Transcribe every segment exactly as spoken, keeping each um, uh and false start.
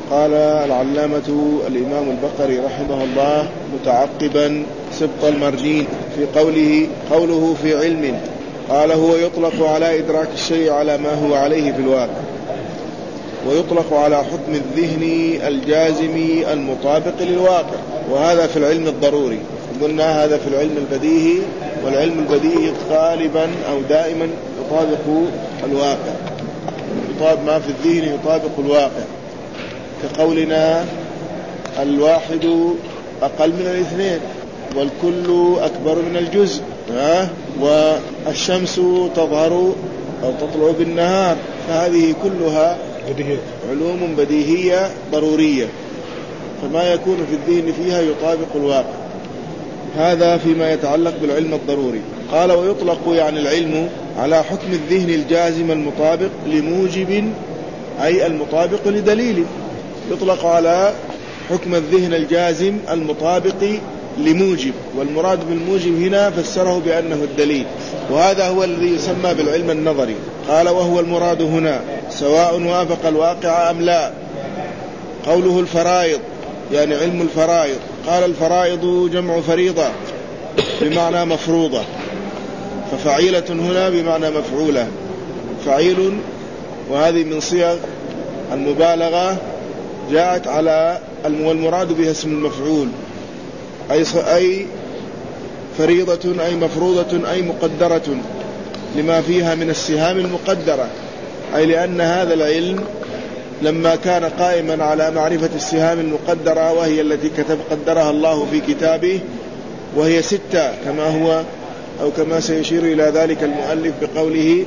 قال العلامة الإمام البقري رحمه الله متعقبا سبط المردين في قوله قوله في علم، قال هو يطلق على إدراك الشيء على ما هو عليه في الواقع، ويطلق على حكم الذهن الجازم المطابق للواقع، وهذا في العلم الضروري. قلنا هذا في العلم البديهي، والعلم البديهي غالبا أو دائما يطابق الواقع، يطابق ما في الذهن يطابق الواقع، كقولنا الواحد أقل من الاثنين والكل أكبر من الجزء، والشمس تظهر أو تطلع بالنهار، فهذه كلها علوم بديهية ضرورية، فما يكون في الذهن فيها يطابق الواقع. هذا فيما يتعلق بالعلم الضروري. قال ويطلق يعني العلم على حكم الذهن الجازم المطابق لموجب، أي المطابق لدليل. يطلق على حكم الذهن الجازم المطابق لموجب، والمراد بالموجب هنا فسره بأنه الدليل، وهذا هو الذي يسمى بالعلم النظري. قال وهو المراد هنا سواء وافق الواقع أم لا. قوله الفرائض يعني علم الفرائض، قال الفرائض جمع فريضة بمعنى مفروضة، ففعيلة هنا بمعنى مفعولة، فعيل، وهذه من صيغ المبالغة جاءت على والمراد بها اسم المفعول، أي أي فريضة أي مفروضة أي مقدرة لما فيها من السهام المقدرة، أي لأن هذا العلم لما كان قائما على معرفة السهام المقدرة، وهي التي كتب قدرها الله في كتابه، وهي ستة كما هو أو كما سيشير إلى ذلك المؤلف بقوله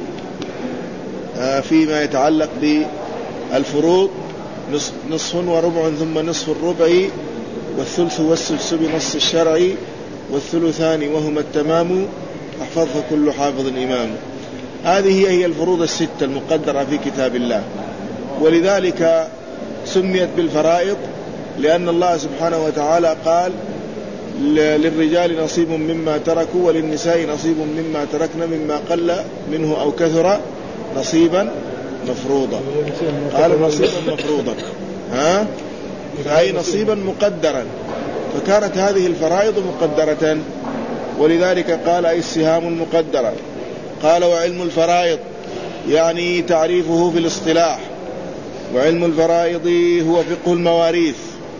فيما يتعلق بالفروض نصف وربع ثم نصف الربع والثلث والسدس بنص الشرع والثلثان وهما التمام احفظها كل حافظ إمام. هذه هي الفروض الستة المقدرة في كتاب الله، ولذلك سميت بالفرائض، لأن الله سبحانه وتعالى قال للرجال نصيب مما تركوا وللنساء نصيب مما تركنا مما قل منه أو كثر نصيبا مفروضا. قال نصيبا مفروضا ها أي نصيبا مقدرا، فكانت هذه الفرائض مقدرة، ولذلك قال أي السهام المقدرة. قال وعلم الفرائض يعني تعريفه في الاصطلاح، وعلم الفرائض هو فقه المواريث،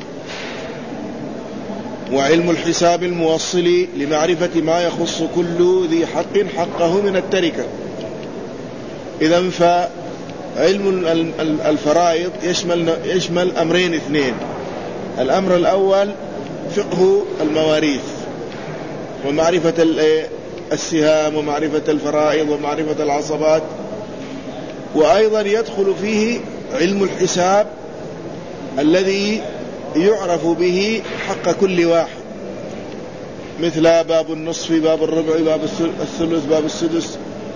وعلم الحساب الموصل لمعرفة ما يخص كل ذي حق حقه من التركة. إذن فعلم الفرائض يشمل, يشمل أمرين اثنين. الأمر الأول فقه المواريث ومعرفة السهام ومعرفة الفرائض ومعرفة العصبات، وأيضا يدخل فيه علم الحساب الذي يعرف به حق كل واحد، مثل باب النصف باب الربع باب الثلث باب السدس،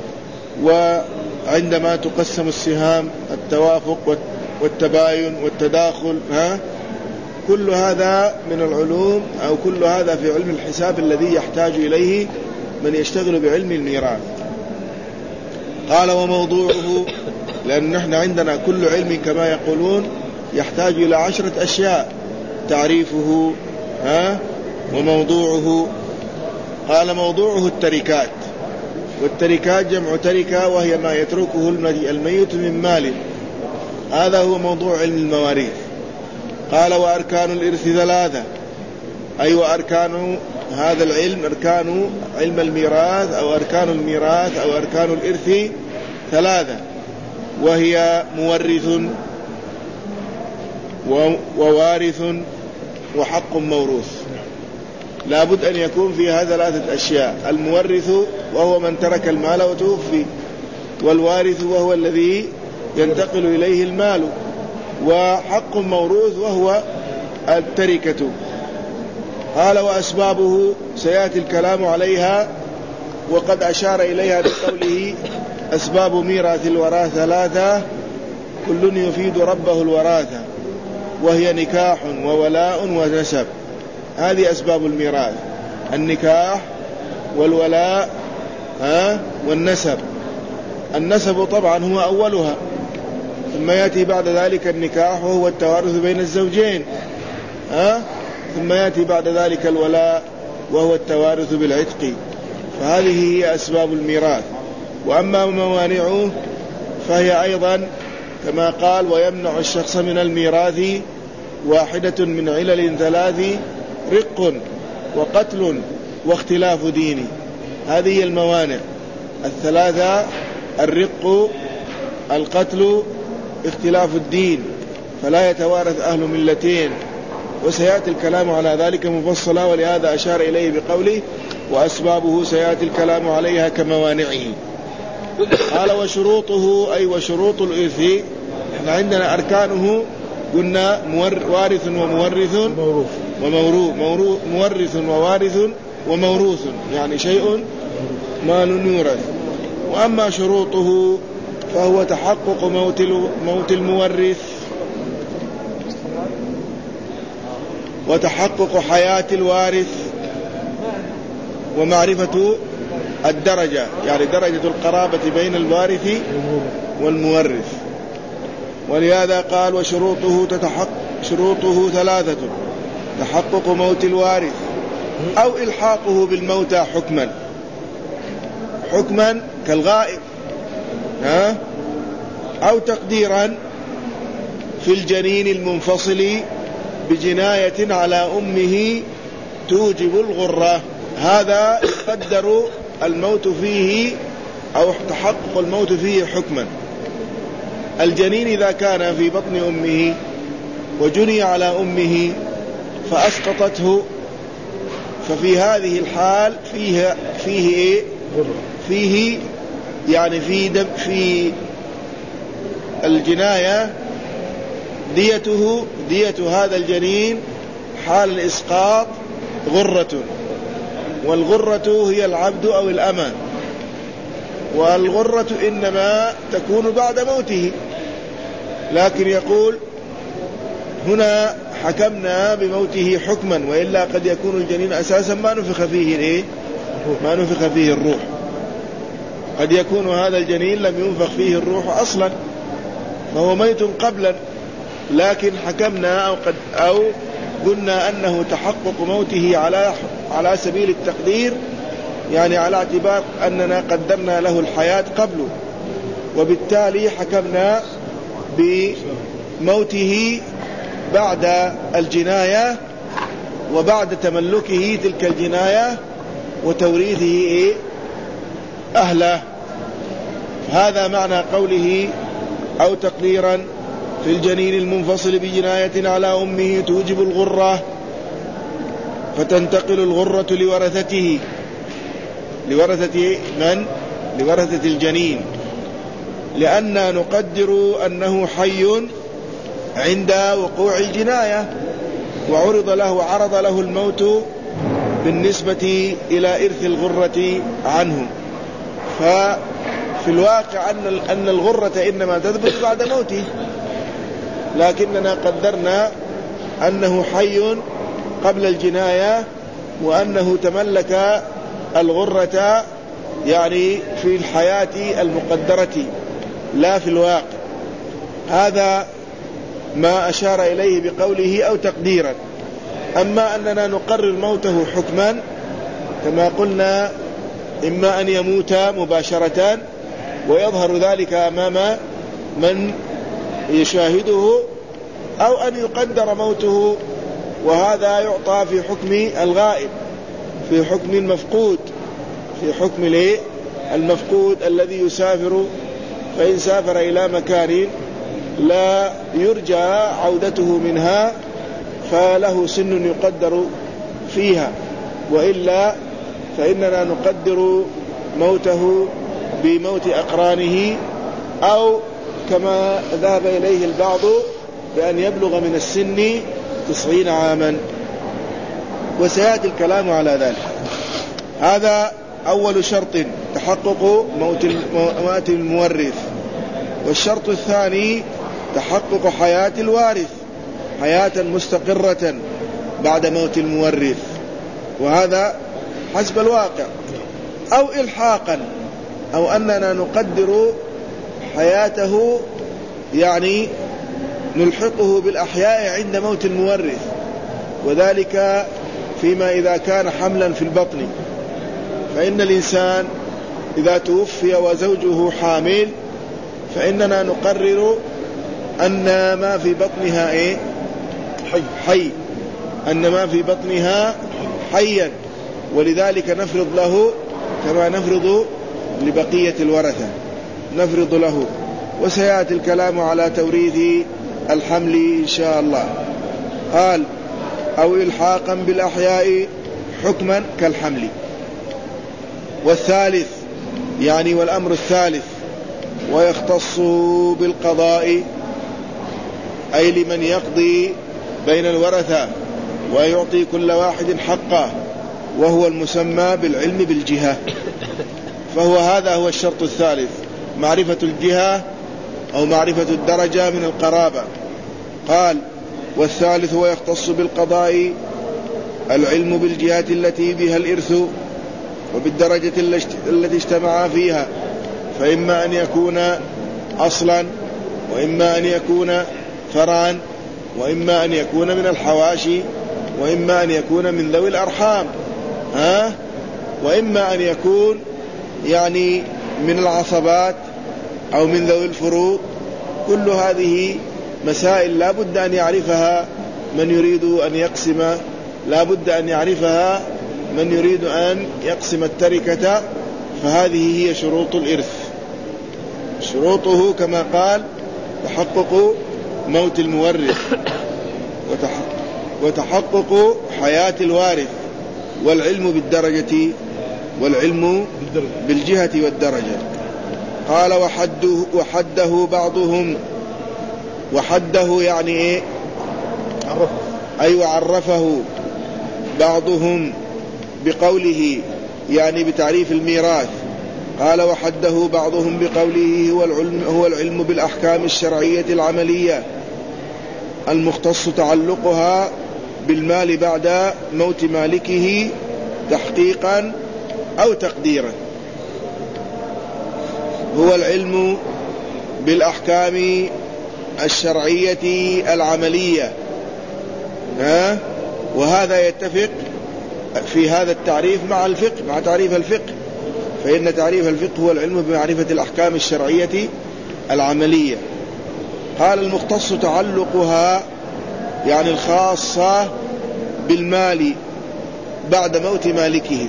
وعندما تقسم السهام التوافق والتباين والتداخل، ها كل هذا من العلوم أو كل هذا في علم الحساب الذي يحتاج إليه من يشتغل بعلم الميراث. قال وموضوعه، لأن نحن عندنا كل علم كما يقولون يحتاج إلى عشرة أشياء، تعريفه ها وموضوعه. قال موضوعه التركات، والتركات جمع تركة وهي ما يتركه الميت من مال، هذا هو موضوع علم المواريث. قال وأركان الإرث ثلاثة، أي وأركان هذا العلم أركان علم الميراث أو أركان الميراث أو أركان الإرث ثلاثة، وهي مورث ووارث وحق موروث. لا بد أن يكون فيها ثلاثة أشياء: المورث وهو من ترك المال وتوفي، والوارث وهو الذي ينتقل إليه المال، وحق موروث وهو التركة. قال وأسبابه سيأتي الكلام عليها، وقد أشار إليها بقوله أسباب ميراث الوراثة ثلاثة كل يفيد ربه الوراثة، وهي نكاح وولاء ونسب. هذه أسباب الميراث: النكاح والولاء ها والنسب. النسب طبعا هو أولها، ثم يأتي بعد ذلك النكاح وهو التوارث بين الزوجين، ها؟ ثم يأتي بعد ذلك الولاء وهو التوارث بالعتق. فهذه هي أسباب الميراث. وأما موانعه فهي أيضا كما قال: ويمنع الشخص من الميراث واحدة من علل ثلاث: رق وقتل واختلاف دين. هذه هي الموانع الثلاثة: الرق، القتل، اختلاف الدين، فلا يتوارث أهل ملتين. وسيأتي الكلام على ذلك مفصلا، ولهذا أشار إليه بقوله: وأسبابه سيأتي الكلام عليها كموانعه. قال: وشروطه أي وشروط الإرث. احنا عندنا أركانه قلنا وارث ومورث وموروث، مورث ووارث وموروث، يعني شيء مال يورث. وأما شروطه فهو تحقق موت موت المورث، وتحقق حياة الوارث، ومعرفة الدرجة، يعني درجة القرابة بين الوارث والمورث. ولهذا قال: وشروطه تتحقق شروطه ثلاثة: تحقق موت الوارث، أو إلحاقه بالموتى حكما حكما كالغائب، ها؟ أو تقديرا في الجنين المنفصل بجناية على أمه توجب الغرة. هذا يقدر الموت فيه أو تحقق الموت فيه حكما. الجنين إذا كان في بطن أمه وجني على أمه فأسقطته، ففي هذه الحال فيه فيه إيه؟ فيه يعني في دم في الجناية ديته دية هذا الجنين حال الإسقاط غرة، والغرة هي العبد أو الأمة، والغرة إنما تكون بعد موته. لكن يقول هنا: حكمنا بموته حكما، وإلا قد يكون الجنين أساسا ما نفخ فيه إيه؟ ما نفخ فيه الروح. قد يكون هذا الجنين لم ينفخ فيه الروح أصلا، فهو ميت قبلا، لكن حكمنا أو قد أو قلنا أنه تحقق موته على على سبيل التقدير، يعني على اعتبار أننا قدرنا له الحياة قبله، وبالتالي حكمنا بموته بعد الجناية وبعد تملكه تلك الجناية وتوريثه إيه؟ أهله. هذا معنى قوله: أو تقديرا في الجنين المنفصل بجناية على أمه توجب الغرة، فتنتقل الغرة لورثته. لورثة من؟ لورثة الجنين، لأننا نقدر أنه حي عند وقوع الجناية، وعرض له عرض له الموت بالنسبة إلى إرث الغرة عنه. ففي الواقع أن أن الغرة إنما تثبت بعد موته، لكننا قدرنا أنه حي قبل الجناية، وأنه تملك الغرة يعني في الحياة المقدرة لا في الواقع. هذا ما أشار إليه بقوله: أو تقديرا. أما أننا نقرر موته حكما كما قلنا، إما أن يموت مباشرة ويظهر ذلك أمام من يشاهده، أو أن يقدر موته، وهذا يعطى في حكم الغائب، في حكم المفقود، في حكم المفقود الذي يسافر، فإن سافر إلى مكان لا يرجى عودته منها فله سن يقدر فيها، وإلا فإننا نقدر موته بموت أقرانه، أو كما ذهب إليه البعض بأن يبلغ من السن تسعين عاما، وسيأتي الكلام على ذلك. هذا أول شرط: تحقق موت المورث. والشرط الثاني: تحقق حياة الوارث حياة مستقرة بعد موت المورث، وهذا حسب الواقع. أو إلحاقا، أو أننا نقدر حياته يعني نلحقه بالأحياء عند موت المورث، وذلك فيما إذا كان حملا في البطن، فإن الإنسان إذا توفي وزوجه حامل فإننا نقرر أن ما في بطنها إيه؟ حي. حي أن ما في بطنها حيا، ولذلك نفرض له كما نفرض لبقية الورثة، نفرض له. وسيأتي الكلام على توريث الحمل إن شاء الله. قال أو إلحاقا بالأحياء حكما كالحمل. والثالث يعني والأمر الثالث ويختص بالقضاء، أي لمن يقضي بين الورثة ويعطي كل واحد حقه، وهو المسمى بالعلم بالجهة. فهو هذا هو الشرط الثالث، معرفة الجهة أو معرفة الدرجة من القرابة. قال والثالث ويختص بالقضاء العلم بالجهة التي بها الإرث وبالدرجة التي اجتمعا فيها، فإما أن يكون أصلا، وإما أن يكون فرعا، وإما أن يكون من الحواشي، وإما أن يكون من ذوي الأرحام، ها؟ وإما أن يكون يعني من العصبات أو من ذوي الفروض. كل هذه مسائل لا بد أن يعرفها من يريد أن يقسم، لا بد أن يعرفها من يريد أن يقسم التركة. فهذه هي شروط الإرث. شروطه كما قال تحقق موت المورث، وتحقق حياة الوارث، والعلم بالدرجة، والعلم بالجهة والدرجة. قال وحده, وحده بعضهم، وحده يعني إيه؟ عرفه. أي وعرفه بعضهم بقوله، يعني بتعريف الميراث. قال وحده بعضهم بقوله هو العلم, هو العلم بالأحكام الشرعية العملية المختص تعلقها بالمال بعد موت مالكه تحقيقا أو تقديرا. هو العلم بالأحكام الشرعية العملية، ها؟ وهذا يتفق في هذا التعريف مع الفقه، مع تعريف الفقه، فإن تعريف الفقه هو العلم بمعرفة الأحكام الشرعية العملية. قال المختص تعلقها يعني الخاصة بالمال بعد موت مالكه.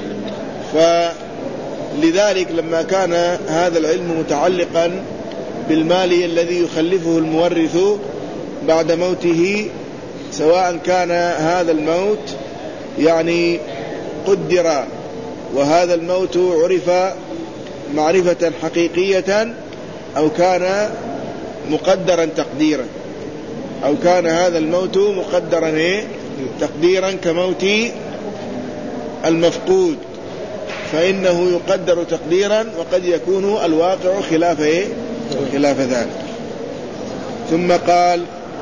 فلذلك لما كان هذا العلم متعلقا بالمال الذي يخلفه المورث بعد موته، سواء كان هذا الموت يعني قدر وهذا الموت عرف معرفة حقيقية، أو كان مقدرا تقديرا، أو كان هذا الموت مقدرا إيه؟ تقديرا كموت المفقود، فإنه يقدر تقديرا وقد يكون الواقع خلاف إيه؟ خلاف ذلك. ثم قال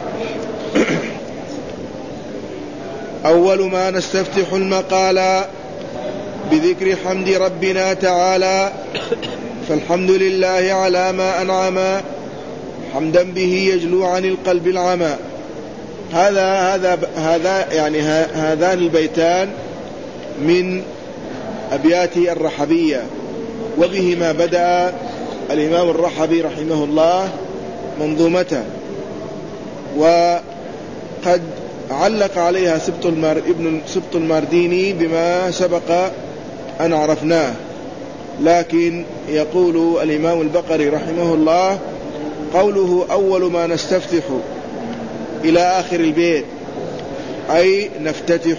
أول ما نستفتح المقال بذكر حمد ربنا تعالى، فالحمد لله على ما أنعم حمدا به يجلو عن القلب العمى. هذا هذا هذا يعني هذان البيتان من أبيات الرحبية، وبهما بدأ الإمام الرحبي رحمه الله منظومته، وقد علق عليها سبط المار ابن سبط المارديني بما سبق أن عرفناه. لكن يقول الإمام البقري رحمه الله قوله أول ما نستفتح إلى آخر البيت أي نفتتح،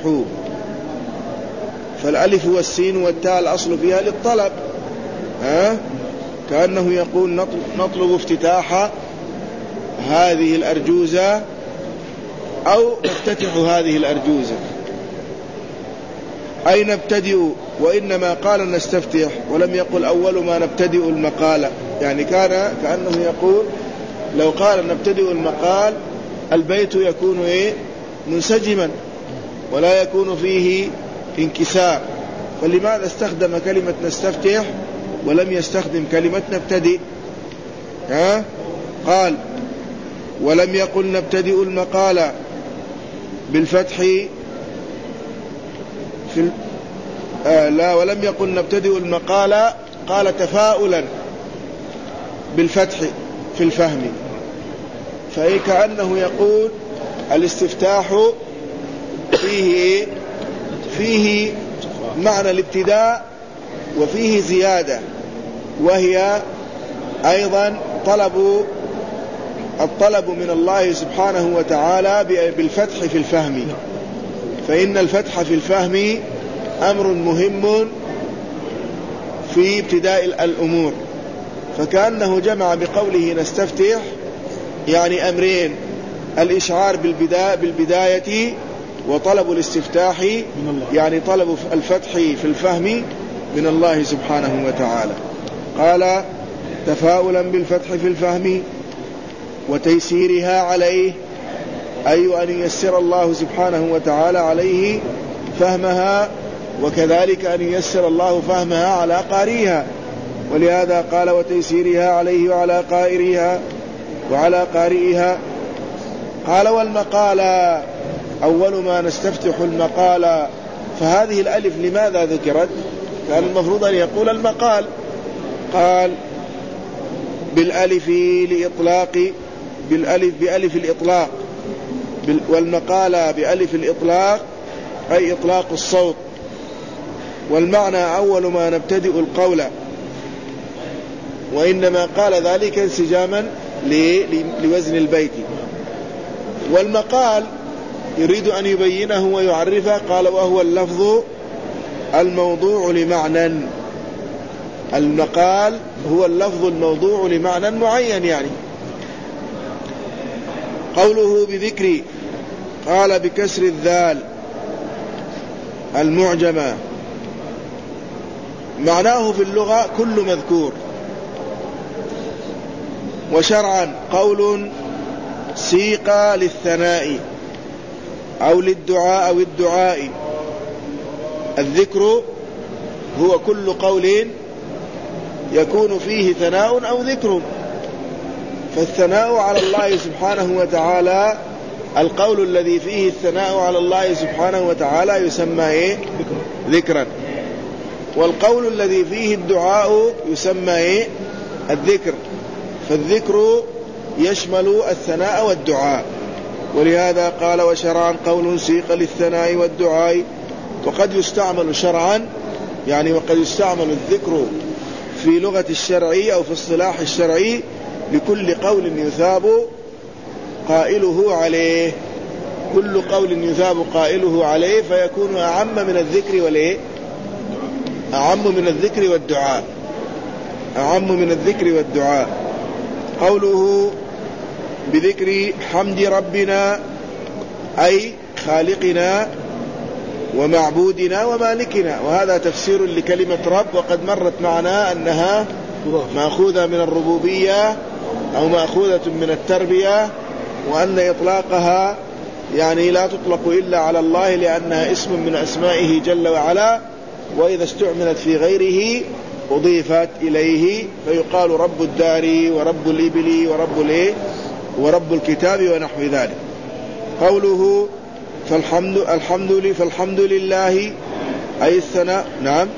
فالألف والسين والتاء الأصل فيها للطلب، ها؟ كأنه يقول نطلب, نطلب افتتاح هذه الأرجوزة أو نفتتح هذه الأرجوزة، أي نبتدئ. وإنما قال نستفتح ولم يقل أول ما نبتدئ المقالة، يعني كان كأنه يقول لو قال نبتدئ المقال البيت يكون إيه؟ منسجما ولا يكون فيه انكسار. فلماذا استخدم كلمة نستفتح ولم يستخدم كلمة نبتدئ؟ ها؟ قال ولم يقل نبتدئ المقال بالفتح في آه لا ولم يقل نبتدئ المقال، قال تفاؤلا بالفتح في الفهم، فهي كأنه يقول الاستفتاح فيه فيه معنى الابتداء وفيه زيادة، وهي أيضا طلب الطلب من الله سبحانه وتعالى بالفتح في الفهم، فإن الفتح في الفهم أمر مهم في ابتداء الأمور، فكأنه جمع بقوله نستفتح يعني أمرين: الإشعار بالبداية, بالبداية وطلب الاستفتاح يعني طلب الفتح في الفهم من الله سبحانه وتعالى. قال تفاؤلا بالفتح في الفهم وتيسيرها عليه، أي أن ييسر الله سبحانه وتعالى عليه فهمها، وكذلك أن ييسر الله فهمها على قارئها، ولهذا قال وتيسيرها عليه وعلى قارئها وعلى قارئها. قال والمقال أول ما نستفتح المقال، فهذه الألف لماذا ذكرت؟ كان المفروض أن يقول المقال. قال بالألف لإطلاق، بالألف بألف الإطلاق، والمقال بألف الإطلاق أي إطلاق الصوت، والمعنى أول ما نبتدئ القول، وإنما قال ذلك انسجاما لوزن البيت. والمقال يريد أن يبينه ويعرفه، قال وهو اللفظ الموضوع لمعنى، المقال هو اللفظ الموضوع لمعنى معين. يعني قوله بذكر، قال بكسر الذال المعجمة، معناه في اللغة كل مذكور، وشرعا قول سيق للثناء أو للدعاء أو الدعاء. الذكر هو كل قول يكون فيه ثناء أو ذكر، فالثناء على الله سبحانه وتعالى، القول الذي فيه الثناء على الله سبحانه وتعالى يسمى إيه؟ ذكرا، والقول الذي فيه الدعاء يسمى إيه؟ الذكر، فالذكر يشمل الثناء والدعاء. ولهذا قال وشرعا قول سيق للثناء والدعاء. وقد يستعمل شرعا يعني وقد يستعمل الذكر في لغة الشرعي أو في الصلاح الشرعي لكل قول يثاب قائله عليه، كل قول يثاب قائله عليه، فيكون أعم من الذكر والإيه؟ أعم من الذكر والدعاء، أعم من الذكر والدعاء. قوله بذكر حمد ربنا أي خالقنا ومعبودنا ومالكنا، وهذا تفسير لكلمة رب، وقد مرت معنا أنها مأخوذة من الربوبية أو مأخوذة من التربية، وأن إطلاقها يعني لا تطلق إلا على الله لأنها اسم من أسمائه جل وعلا، وإذا استعملت في غيره أضيفت إليه، فيقال رب الدار ورب الإبل ورب الإيه ورب الكتاب ونحو ذلك. قوله فالحمد الحمد لله فالحمد لله أي الثناء. نعم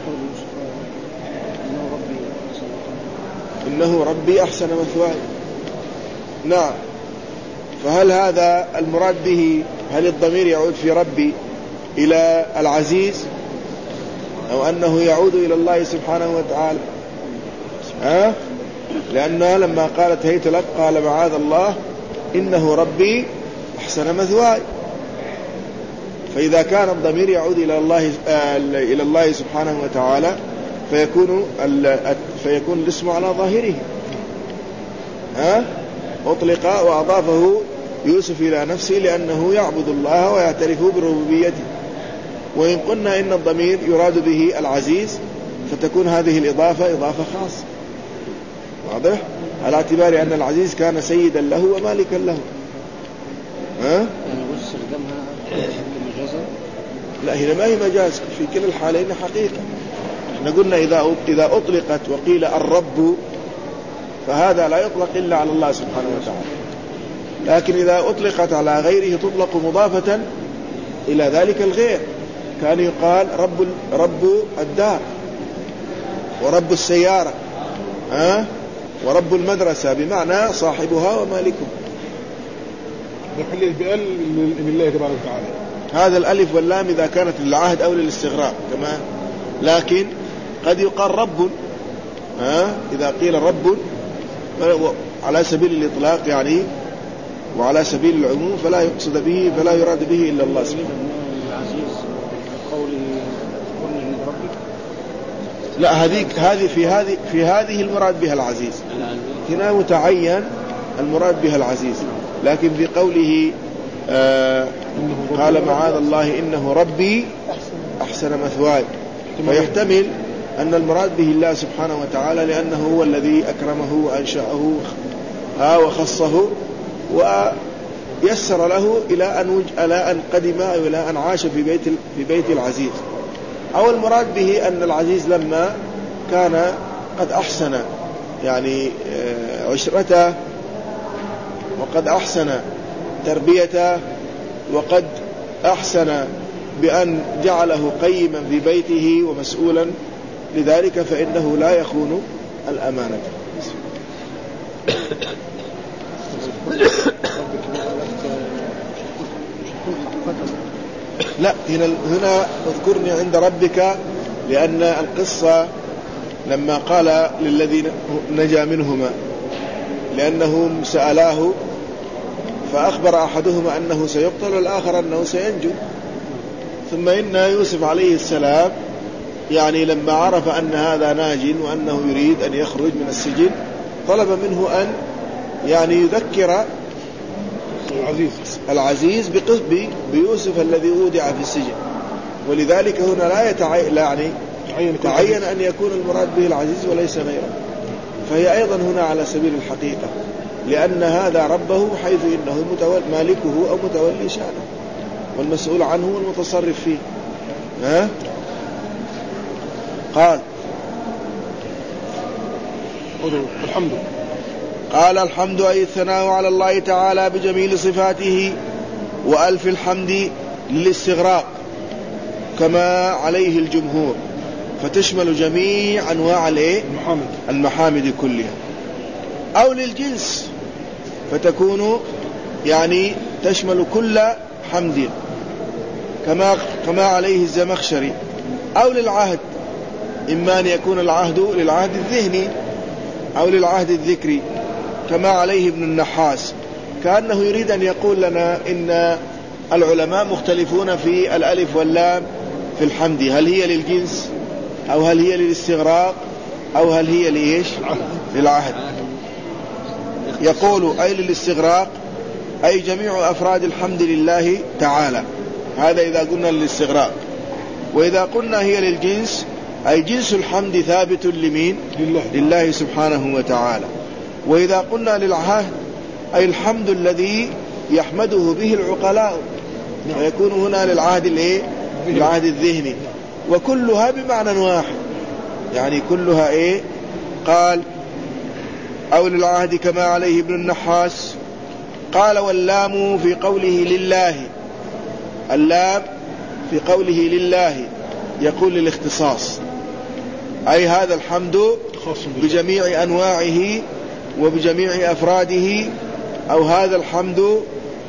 إنه ربي أحسن مثواي. نعم، فهل هذا المراد به؟ هل الضمير يعود في ربي إلى العزيز أو أنه يعود إلى الله سبحانه وتعالى؟ ها؟ لأنها لما قالت هيت لك قال معاذ الله إنه ربي أحسن مثواي، فإذا كان الضمير يعود إلى الله إلى الله سبحانه وتعالى فيكون فيكون الاسم على ظاهره. ها؟ أطلق وأضافه يوسف إلى نفسه لأنه يعبد الله ويعترف بربوبيته، وإن قلنا إن الضمير يراد به العزيز فتكون هذه الإضافة إضافة خاصة، واضح؟ على اعتبار أن العزيز كان سيدا له ومالكا له. ها؟ لا، هنا ما هي مجاز، في كلا الحالين حقيقة. احنا قلنا إذا إذا أطلقت وقيل الرب فهذا لا يطلق إلا على الله سبحانه وتعالى. لكن إذا أطلقت على غيره تطلق مضافة إلى ذلك الغير. كان يقال رب رب الدار ورب السيارة ها ورب المدرسة، بمعنى صاحبها ومالكها. نحلل بأل لله تبارك وتعالى. هذا الألف واللام إذا كانت للعهد أو للاستغراق كما، لكن قد يقال رب ها إذا قيل رب على سبيل الإطلاق يعني وعلى سبيل العموم، فلا يقصد به فلا يراد به إلا الله سبحانه. لا هذه هذه في هذه في هذه المراد بها العزيز، هنا متعين المراد بها العزيز. لكن في قوله آه قال معاذ الله إنه ربي أحسن مثواي، فيحتمل أن المراد به الله سبحانه وتعالى، لأنه هو الذي أكرمه وأنشأه وخصه ويسر له إلى أن إلى أن قدم أو إلى أن عاش في بيت في بيت العزيز. أو المراد به أن العزيز لما كان قد أحسن يعني عشرته وقد أحسن تربيته وقد أحسن بأن جعله قيما في بيته ومسؤولا لذلك، فإنه لا يخون الأمانة. لا هنا هنا اذكرني عند ربك، لأن القصة لما قال للذين نجا منهما، لأنهم سألاه فأخبر أحدهما أنه سيقتل والآخر أنه سينجو. ثم إن يوسف عليه السلام يعني لما عرف أن هذا ناج وأنه يريد أن يخرج من السجن، طلب منه أن يعني يذكر العزيز, العزيز بيوسف الذي أودع في السجن. ولذلك هنا لا يتعين يعني تعين أن يكون المراد به العزيز وليس غيره. فهي أيضا هنا على سبيل الحقيقة، لأن هذا ربه حيث إنه مالكه أو متولي شأنه والمسؤول عنه والمتصرف فيه. ها؟ قال الحمد قال الحمد أي الثناء على الله تعالى بجميل صفاته، وألف الحمد للاستغراق كما عليه الجمهور، فتشمل جميع أنواع المحامد. المحامد كلها. أو للجنس فتكون يعني تشمل كل حمد كما كما عليه الزمخشري. أو للعهد، إما أن يكون العهد للعهد الذهني أو للعهد الذكري كما عليه ابن النحاس، كأنه يريد أن يقول لنا إن العلماء مختلفون في الألف واللام في الحمد، هل هي للجنس أو هل هي للاستغراق أو هل هي لإيش؟ للعهد. يقول أي للاستغراق أي جميع أفراد الحمد لله تعالى، هذا إذا قلنا للاستغراق. وإذا قلنا هي للجنس أي جنس الحمد ثابت لمين؟ لله, لله سبحانه وتعالى. وإذا قلنا للعهد أي الحمد الذي يحمده به العقلاء، ويكون هنا للعهد الايه؟ العهد الذهني. وكلها بمعنى واحد، يعني كلها ايه؟ قال أو للعهد كما عليه ابن النحاس. قال واللام في قوله لله، اللام في قوله لله يقول للاختصاص، أي هذا الحمد بجميع أنواعه وبجميع أفراده، أو هذا الحمد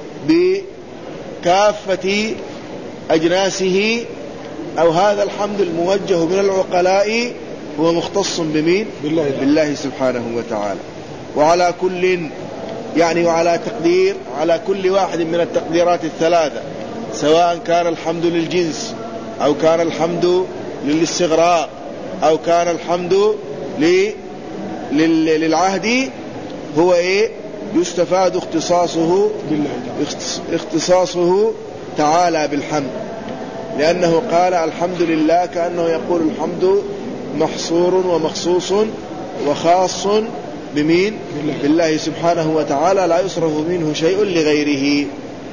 بكافة أجناسه، أو هذا الحمد الموجه من العقلاء هو مختص بمين؟ بالله, بالله سبحانه وتعالى. وعلى كل يعني وعلى تقدير على كل واحد من التقديرات الثلاثة، سواء كان الحمد للجنس أو كان الحمد للاستغراق أو كان الحمد للعهد، هو إيه؟ يستفاد اختصاصه اختصاصه تعالى بالحمد، لأنه قال الحمد لله كأنه يقول الحمد محصور ومخصوص وخاص بمين؟ بالله سبحانه وتعالى، لا يصرف منه شيء لغيره.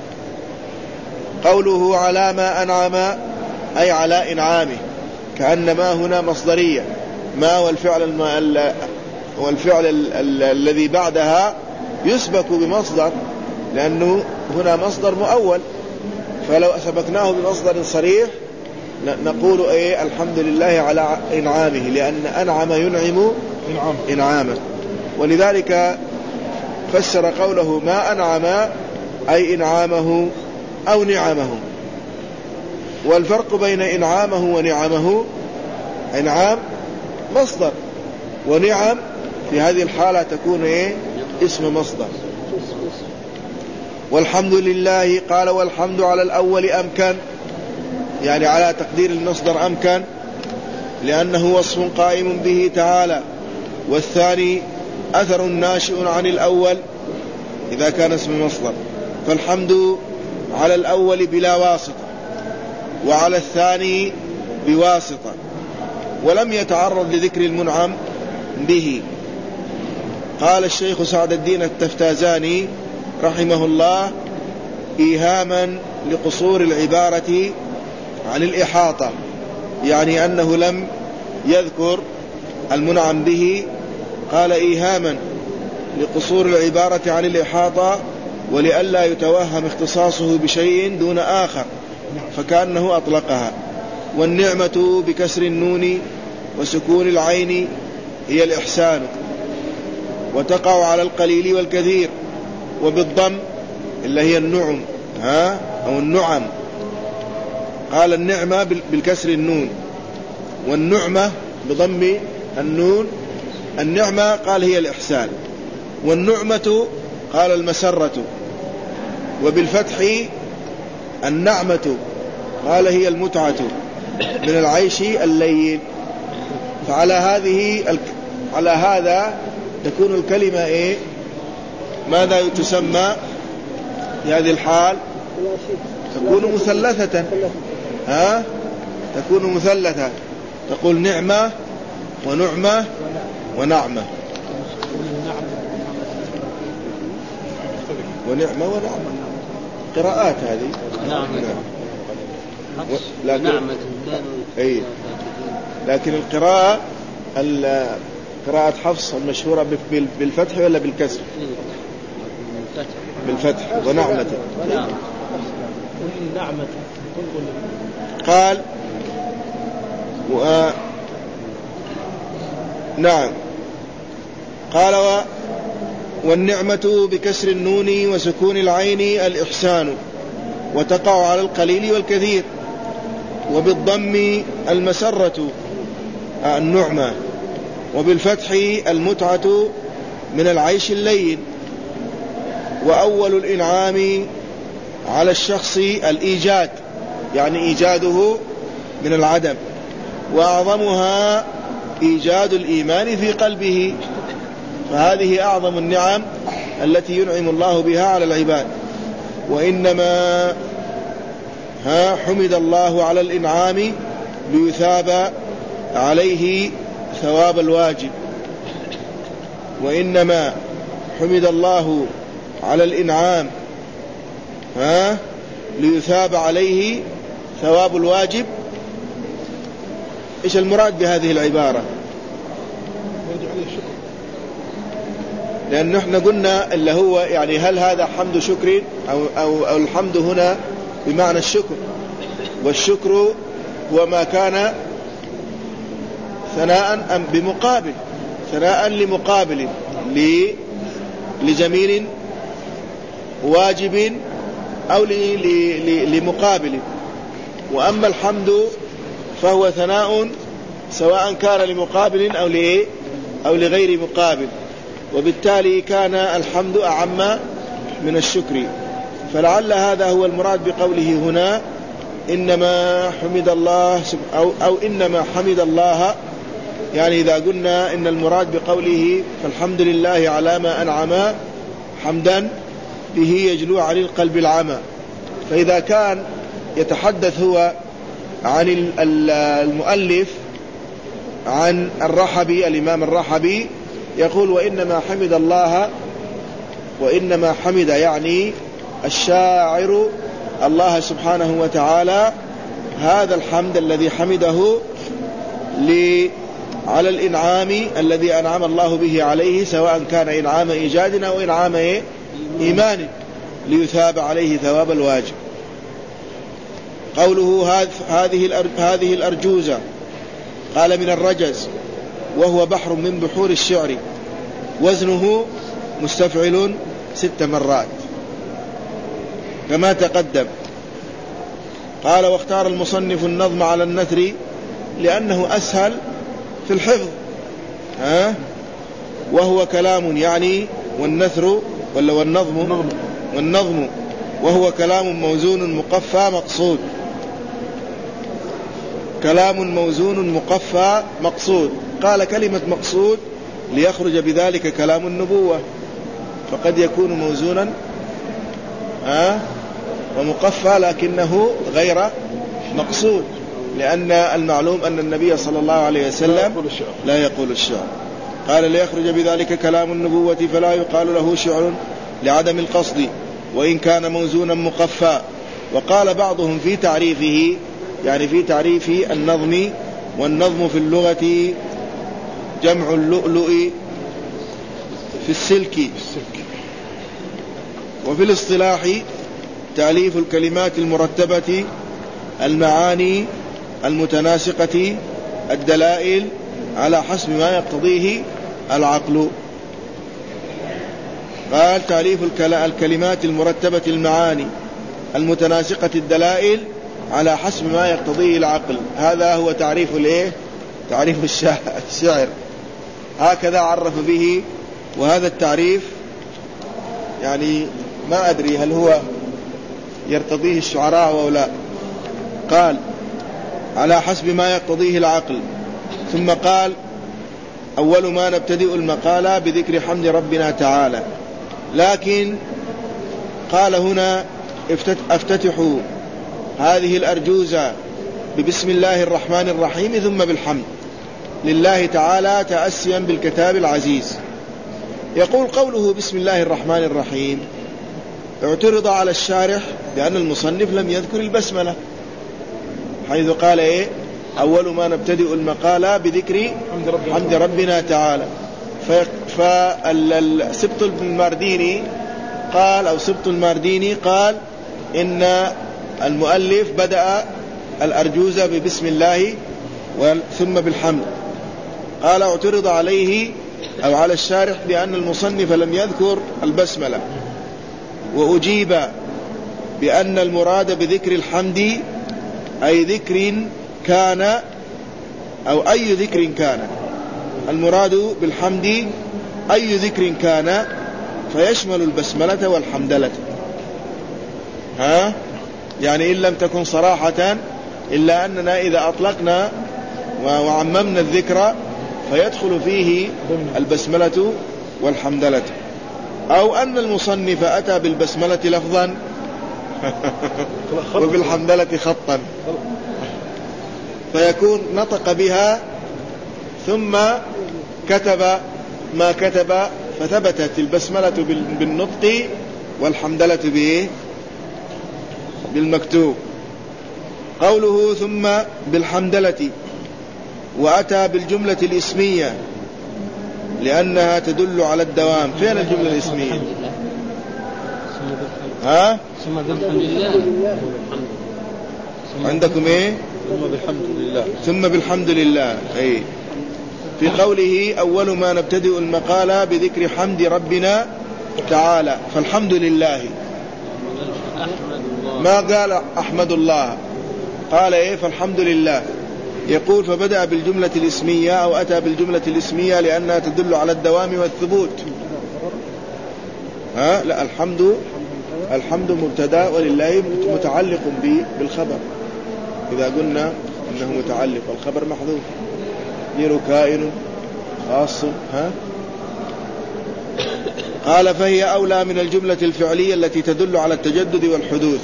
قوله على ما أنعم أي على إنعامه، كأن ما هنا مصدرية، ما والفعل والفعل ال ال الذي بعدها يسبك بمصدر، لأنه هنا مصدر مؤول، فلو سبقناه بمصدر صريح نقول إيه الحمد لله على إنعامه، لأن أنعم ينعم إنعاما. ولذلك فسر قوله ما أنعم أي إنعامه أو نعمه. والفرق بين إنعامه ونعمه، إنعام مصدر، ونعم في هذه الحالة تكون إيه اسم مصدر. والحمد لله قال والحمد على الأول أمكن، يعني على تقدير المصدر أمكن، لأنه وصف قائم به تعالى، والثاني أثر ناشئ عن الأول إذا كان اسم مصدر. فالحمد على الأول بلا واسطة، وعلى الثاني بواسطة، ولم يتعرض لذكر المنعم به. قال الشيخ سعد الدين التفتازاني رحمه الله إيهاما لقصور العبارة عن الإحاطة، يعني أنه لم يذكر المنعم به، قال إيهاما لقصور العبارة عن الإحاطة ولئلا يتوهم اختصاصه بشيء دون آخر، فكأنه أطلقها. والنعمة بكسر النون وسكون العين هي الإحسان، وتقع على القليل والكثير، وبالضم اللي هي النعم ها أو النعم. قال النعمة بالكسر النون، والنعمة بضم النون. النعمة قال هي الإحسان، والنعمة قال المسرة، وبالفتح النعمة قال هي المتعة من العيش اللين. فعلى هذه على هذا تكون الكلمة إيه ماذا تسمى في هذه الحال؟ تكون مثلثة ها تكون مثلثة، تقول نعمة ونعمة ونعمة ونعمة ونعمة، قراءات هذه. نعم. لكن نعمة أي لكن القراءة قراءة حفص المشهورة بالفتح ولا بالكسر؟ بالفتح. ونعمة. قال و... نعم قال و... والنعمة بكسر النون وسكون العين الإحسان، وتقع على القليل والكثير، وبالضم المسرة النعمة، وبالفتح المتعة من العيش اللين. وأول الإنعام على الشخص الإيجاد، يعني إيجاده من العدم، وأعظمها إيجاد الإيمان في قلبه، فهذه أعظم النعم التي ينعم الله بها على العباد. وإنما ها حمد الله على الإنعام ليثاب عليه ثواب الواجب. وإنما حمد الله على الإنعام ها ليثاب عليه ثواب الواجب. إيش المراد بهذه العبارة؟ لأن نحن قلنا اللي هو يعني هل هذا حمد شكر أو, أو, أو الحمد هنا بمعنى الشكر، والشكر هو ما كان ثناء أم بمقابل، ثناء لمقابل لجميل واجب أو لمقابل. وأما الحمد فهو ثناء سواء كان لمقابل أو أو لغير مقابل، وبالتالي كان الحمد أعم من الشكر. فلعل هذا هو المراد بقوله هنا إنما حمد الله أو, أو إنما حمد الله، يعني إذا قلنا إن المراد بقوله فالحمد لله على ما أنعم حمدا به يجلو عن القلب العمى. فإذا كان يتحدث هو عن المؤلف عن الرحبي الإمام الرحبي يقول وإنما حمد الله، وإنما حمد يعني الشاعر الله سبحانه وتعالى هذا الحمد الذي حمده على الإنعام الذي أنعم الله به عليه، سواء كان إنعام إيجاد أو إنعام إيمان، ليثاب عليه ثواب الواجب. قوله هذه الأرجوزة، قال من الرجز، وهو بحر من بحور الشعر، وزنه مستفعل ست مرات كما تقدم. قال واختار المصنف النظم على النثر لأنه أسهل في الحفظ، ها؟ وهو كلام يعني، والنثر ولا والنظم والنظم وهو كلام موزون مقفى مقصود، كلام موزون مقفى مقصود. قال كلمة مقصود ليخرج بذلك كلام النبوة، فقد يكون موزونا ها ومقفى لكنه غير مقصود، لأن المعلوم أن النبي صلى الله عليه وسلم لا يقول الشعر. قال ليخرج بذلك كلام النبوة فلا يقال له شعر لعدم القصد وإن كان موزونا مقفى. وقال بعضهم في تعريفه، يعني في تعريف النظم، والنظم في اللغة جمع اللؤلؤ في السلك، وفي الاصطلاح تأليف الكلمات المرتبة المعاني المتناسقة الدلائل على حسب ما يقتضيه العقل. قال تأليف الكلمات المرتبة المعاني المتناسقة الدلائل على حسب ما يقتضيه العقل. هذا هو تعريف الايه تعريف الشعر، هكذا عرف به. وهذا التعريف يعني ما أدري هل هو يرتضيه الشعراء أو لا. قال على حسب ما يقتضيه العقل. ثم قال أول ما نبتدئ المقالة بذكر حمد ربنا تعالى، لكن قال هنا افتتحوا هذه الأرجوزة ببسم الله الرحمن الرحيم ثم بالحمد لله تعالى تأسيا بالكتاب العزيز. يقول قوله بسم الله الرحمن الرحيم اعترض على الشارح بأن المصنف لم يذكر البسملة، حيث قال إيه أول ما نبتدئ المقالة بذكر حمد ربنا تعالى. فالسبط المارديني قال أو سبط المارديني قال إن المؤلف بدأ الأرجوزة ببسم الله ثم بالحمد. قال اعترض عليه أو على الشارح بأن المصنف لم يذكر البسملة، وأجيب بأن المراد بذكر الحمد أي ذكر كان أو أي ذكر كان، المراد بالحمد أي ذكر كان فيشمل البسملة والحمدلة. ها يعني إن لم تكن صراحة، إلا أننا إذا أطلقنا وعممنا الذكر فيدخل فيه البسملة والحمدلة. أو أن المصنف أتى بالبسملة لفظا وبالحمدلة خطا، فيكون نطق بها ثم كتب ما كتب فثبتت البسملة بالنطق والحمدلة به بالمكتوب. قوله ثم بالحمدلة وأتى بالجملة الإسمية لأنها تدل على الدوام. فين الجملة الإسمية؟ ها؟ ثم بالحمد لله. عندكم إيه؟ ثم بالحمد لله. ثم بالحمد لله. أي في قوله أول ما نبتدئ المقالة بذكر حمد ربنا تعالى، فالحمد لله، ما قال أحمد الله، قال إيه فالحمد لله. يقول فبدأ بالجملة الاسمية أو أتى بالجملة الاسمية لأنها تدل على الدوام والثبوت. ها لا الحمد الحمد مبتدا ولله متعلق بالخبر، إذا قلنا أنه متعلق والخبر محذوف، غير كائن خاص. ها قال فهي أولى من الجملة الفعلية التي تدل على التجدد والحدوث.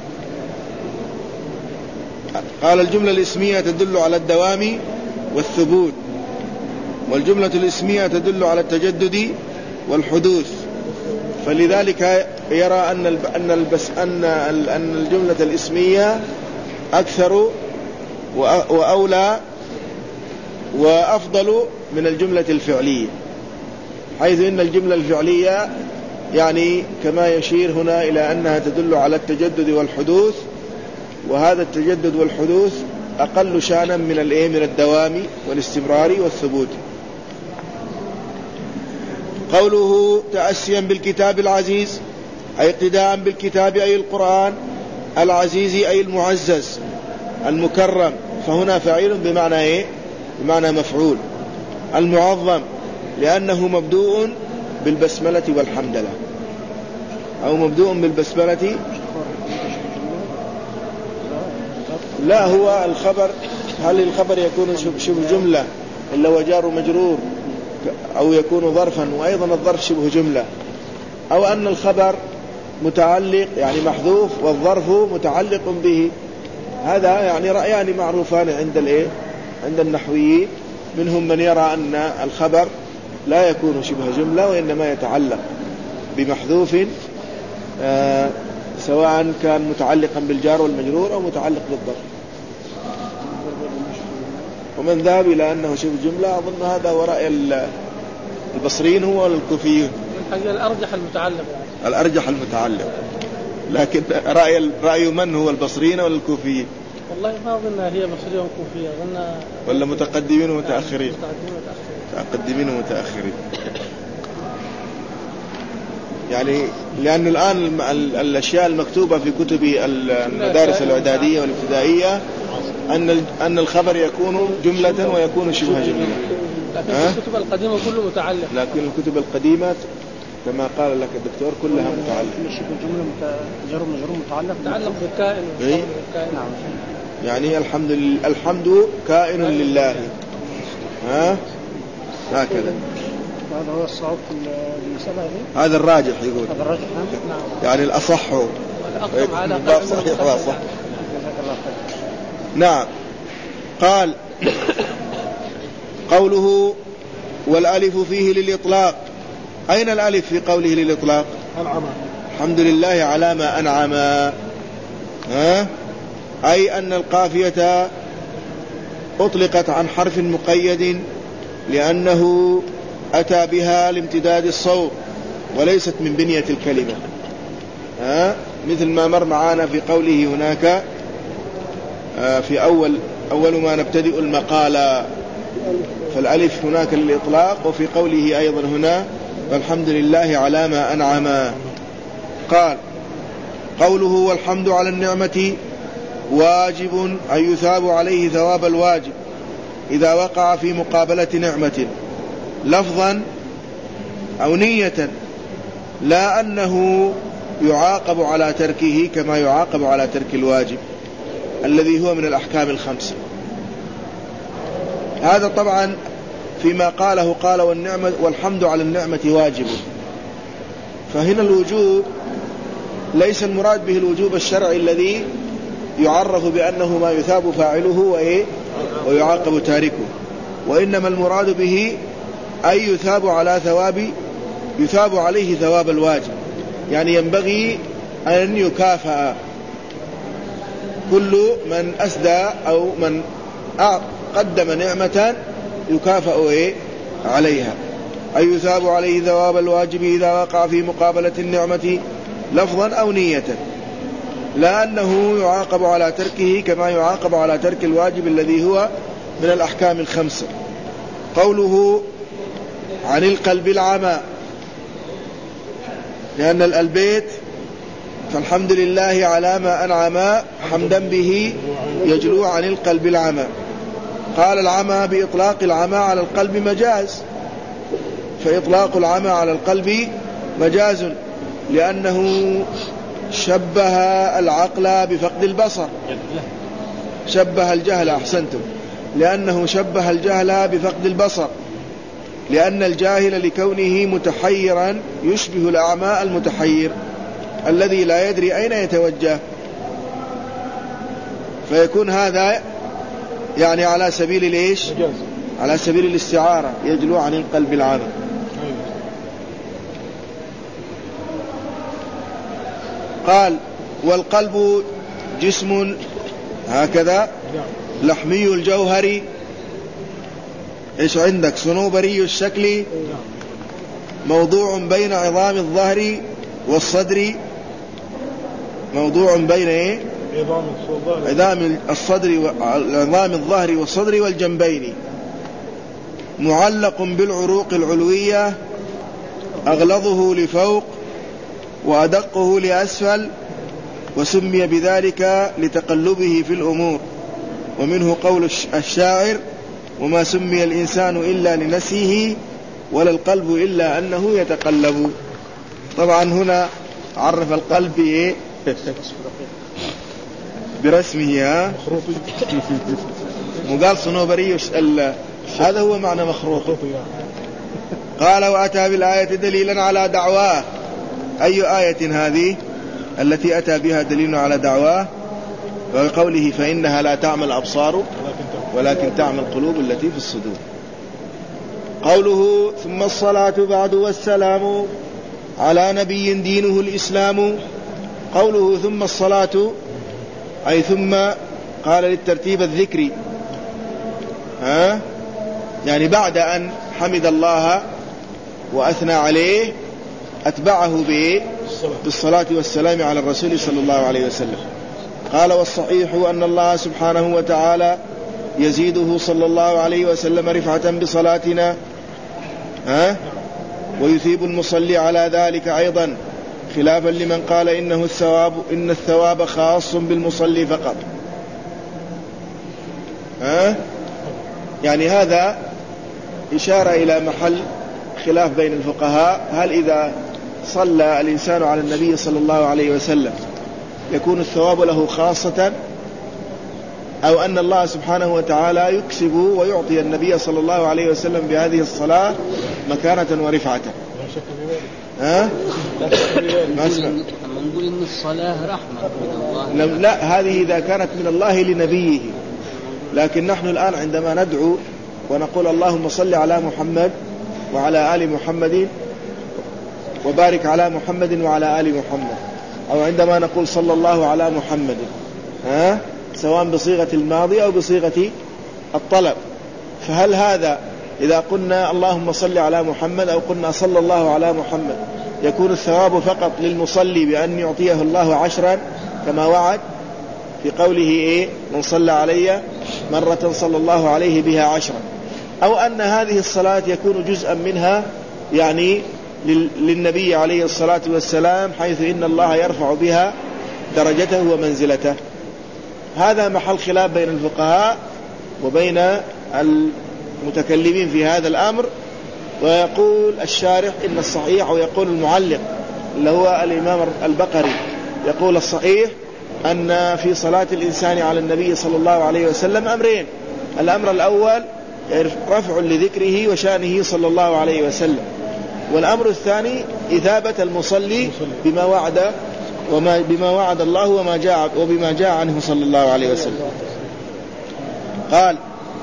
قال الجملة الاسمية تدل على الدوام والثبوت، والجملة الاسمية تدل على التجدد والحدوث. فلذلك يرى أن أن البس أن أن الجملة الاسمية أكثر وأولى وأفضل من الجملة الفعلية، حيث إن الجملة الفعلية يعني كما يشير هنا إلى أنها تدل على التجدد والحدوث، وهذا التجدد والحدوث أقل شأنا من الإيه من الدوام والاستمرار والثبوت. قوله تأسيا بالكتاب العزيز أي اقتداء بالكتاب أي القرآن العزيز أي المعزز المكرم، فهنا فاعل بمعنى إيه؟ بمعنى مفعول. المعظم لأنه مبدوء بالبسملة والحمدلة، أو مبدوء بالبسملة. لا، هو الخبر، هل الخبر يكون شبه جملة إلا وجار مجرور، أو يكون ظرفا وأيضا الظرف شبه جملة، أو أن الخبر متعلق يعني محذوف والظرف متعلق به. هذا يعني رأيان معروفان عند الإيه عند النحويين، منهم من يرى أن الخبر لا يكون شبه جملة وإنما يتعلق بمحذوف، آه سواء كان متعلقا بالجار والمجرور أو متعلق بالظرف. ومن ذهب إلى أنه شبه جملة أظن هذا هو رأي البصريين هو الكوفيين. الأرجح المتعلق يعني. الأرجح المتعلق، لكن رأي رأي من هو البصريين ولا الكوفيين؟ والله ما أظن هي بصرية وكوفية، أظن ولا متقدمين ومتأخرين. متقدمين ومتأخرين ومتأخرين يعني، لأن الآن الأشياء المكتوبة في كتب المدارس الإعدادية والابتدائية أن أن الخبر يكون جملة ويكون شبه جملة، لكن الكتب القديمة كله متعلق. لكن الكتب القديمة كما قال لك الدكتور كلها متعلقة. شبه جملة جر مجرور متعلق متعلق بالكائن. نعم. يعني الحمد لله، الحمد كائن لله. ها هكذا. هذا هو الصواب في المسألة دي. هذا الراجح يقول. هذا الراجح نعم. يعني الأصح. الأقرب على صحيح صح. نعم. قال قوله والألف فيه للإطلاق. أين الألف في قوله للإطلاق؟ أنعم. الحمد لله على ما أنعم. ها؟ أي أن القافية أطلقت عن حرف مقيد لأنه أتى بها لامتداد الصوت وليست من بنية الكلمة. ها؟ مثل ما مر معنا في قوله هناك في أول أول ما نبتدئ المقالة، فالألف هناك للإطلاق، وفي قوله أيضا هنا فالحمد لله على ما أنعم. قال قوله والحمد على النعمة واجب أي يثاب عليه ثواب الواجب إذا وقع في مقابلة نعمة لفظا أو نية، لا أنه يعاقب على تركه كما يعاقب على ترك الواجب الذي هو من الأحكام الخمسة. هذا طبعا فيما قاله قال والنعمة والحمد على النعمة واجب، فهنا الوجوب ليس المراد به الوجوب الشرعي الذي يعرف بأنه ما يثاب فاعله وإيه ويعاقب تاركه، وإنما المراد به أي يثاب على ثواب يثاب عليه ثواب الواجب، يعني ينبغي أن يكافأ كل من أسدى أو من قدم نعمة يكافأ إيه عليها، أي يثاب عليه ثواب الواجب إذا وقع في مقابلة النعمة لفظا أو نية، لا أنه يعاقب على تركه كما يعاقب على ترك الواجب الذي هو من الأحكام الخمسة. قوله عن القلب العمى، لأن البيت فالحمد لله على ما أنعم حمدا به يجلو عن القلب العمى. قال العمى بإطلاق العمى على القلب مجاز، فإطلاق العمى على القلب مجاز لأنه شبه العقل بفقد البصر، شبه الجهل أحسنتم لأنه شبه الجهل بفقد البصر، لأن الجاهل لكونه متحيرا يشبه الأعمى المتحير الذي لا يدري أين يتوجه، فيكون هذا يعني على سبيل الإيش على سبيل الاستعارة، يجلو عن القلب العامة. قال والقلب جسم هكذا لحمي الجوهر إيش عندك؟ صنوبري الشكل موضوع بين عظام الظهر والصدر، موضوع بين إيه؟ عظام الصدر وعظام الظهر والصدر والجنبين، معلق بالعروق العلوية، أغلظه لفوق وأدقه لأسفل، وسمي بذلك لتقلبه في الأمور. ومنه قول الشاعر: وما سمي الإنسان إلا لنسيه ولا القلب إلا أنه يتقلب. طبعا هنا عرف القلب إيه؟ برسمه، ها؟ وقال صنوبري هذا هو معنى مخروط. قال: وأتى بالآية دليلا على دعواه. أي آية هذه التي أتى بها دليل على دعواه؟ وقوله: فإنها لا تعمى الأبصار ولكن تعمى القلوب التي في الصدور. قوله: ثم الصلاة بعد والسلام على نبي دينه الإسلام. قوله ثم الصلاة أي ثم قال للترتيب الذكري، ها؟ يعني بعد أن حمد الله وأثنى عليه أتبعه بالصلاة والسلام على الرسول صلى الله عليه وسلم. قال: والصحيح أن الله سبحانه وتعالى يزيده صلى الله عليه وسلم رفعة بصلاتنا، ها؟ ويثيب المصلي على ذلك أيضا، خلافا لمن قال إنه الثواب إن الثواب خاص بالمصلي فقط، ها؟ يعني هذا إشارة إلى محل خلاف بين الفقهاء، هل إذا صلى الإنسان على النبي صلى الله عليه وسلم يكون الثواب له خاصة، أو أن الله سبحانه وتعالى يكسب ويعطي النبي صلى الله عليه وسلم بهذه الصلاة مكانة ورفعة؟ ها؟ ما اسمع. نقول إن الصلاة رحمة من الله. لا، هذه إذا كانت من الله لنبيه، لكن نحن الآن عندما ندعو ونقول اللهم صل على محمد وعلى آل محمد وبارك على محمد وعلى آل محمد، أو عندما نقول صلى الله على محمد، ها؟ سواء بصيغة الماضي أو بصيغة الطلب، فهل هذا إذا قلنا اللهم صل على محمد أو قلنا صلى الله على محمد يكون الثواب فقط للمصلي بأن يعطيه الله عشرا كما وعد في قوله إيه؟ من صلى علي مرة صلى الله عليه بها عشرا، أو أن هذه الصلاة يكون جزءا منها يعني للنبي عليه الصلاة والسلام، حيث إن الله يرفع بها درجته ومنزلته؟ هذا محل خلاف بين الفقهاء وبين المتكلمين في هذا الأمر. ويقول الشارح إن الصحيح، ويقول المعلق اللي هو الإمام البقري يقول الصحيح أن في صلاة الإنسان على النبي صلى الله عليه وسلم أمرين: الأمر الأول رفع لذكره وشأنه صلى الله عليه وسلم، والأمر الثاني إثابة المصلي بما وعد وما بما وعد الله وما جاء وبما جاء عنه صلى الله عليه وسلم. قال: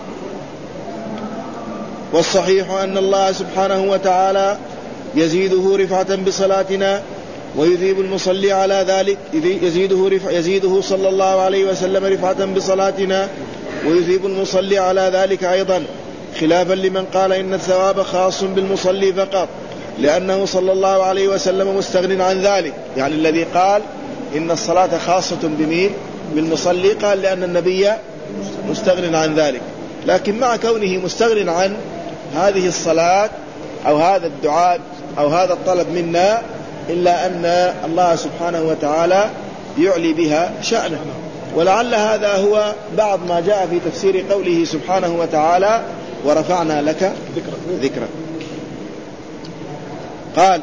والصحيح أن الله سبحانه وتعالى يزيده رفعة بصلاتنا ويذيب المصلي على ذلك، يزيده, رفع يزيده صلى الله عليه وسلم رفعة بصلاتنا ويذيب المصلي على ذلك أيضا، خلافا لمن قال إن الثواب خاص بالمصلي فقط، لأنه صلى الله عليه وسلم مستغن عن ذلك. يعني الذي قال إن الصلاة خاصة بمين؟ بالمصلي، قال لأن النبي مستغن عن ذلك. لكن مع كونه مستغن عن هذه الصلاة أو هذا الدعاء أو هذا الطلب منا، إلا أن الله سبحانه وتعالى يعلي بها شأنه. ولعل هذا هو بعض ما جاء في تفسير قوله سبحانه وتعالى: ورفعنا لك ذكرا. قال: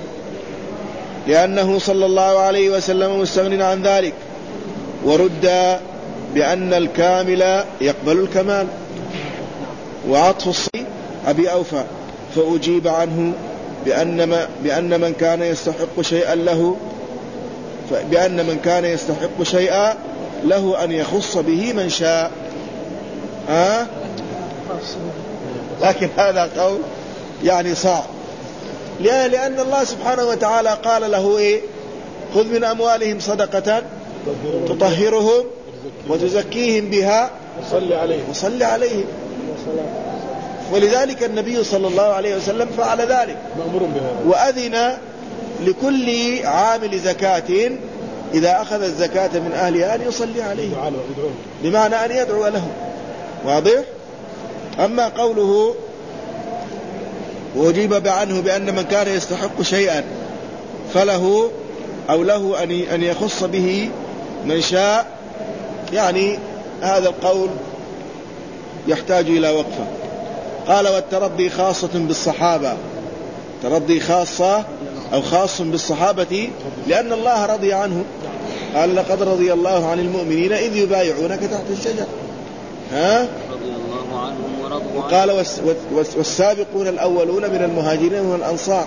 لأنه صلى الله عليه وسلم مستغن عن ذلك، ورد بأن الكامل يقبل الكمال. وعطف الصي أبي أوفى، فأجيب عنه بأن, ما بأن من كان يستحق شيئا له بأن من كان يستحق شيئا له أن يخص به من شاء. ها؟ لكن هذا قول يعني صعب، لأن الله سبحانه وتعالى قال له إيه؟ خذ من أموالهم صدقة تطهرهم وتزكيهم بها وصل عليهم وصل عليهم. ولذلك النبي صلى الله عليه وسلم فعل ذلك، وأذن لكل عامل زكاة إذا أخذ الزكاة من أهلها أن يصلي عليه، بمعنى أن يدعو له. واضح؟ أما قوله وأجيب عنه بأن من كان يستحق شيئا فله أو له أن يخص به من شاء، يعني هذا القول يحتاج إلى وقفة. قال والترضي خاصة بالصحابة، ترضي خاصة أو خاص بالصحابة لأن الله رضي عنه، قال لقد رضي الله عن المؤمنين إذ يبايعونك تحت الشجر، ها؟ رضي الله عنهم ورضوا عنه. قال والسابقون الأولون من المهاجرين والأنصار.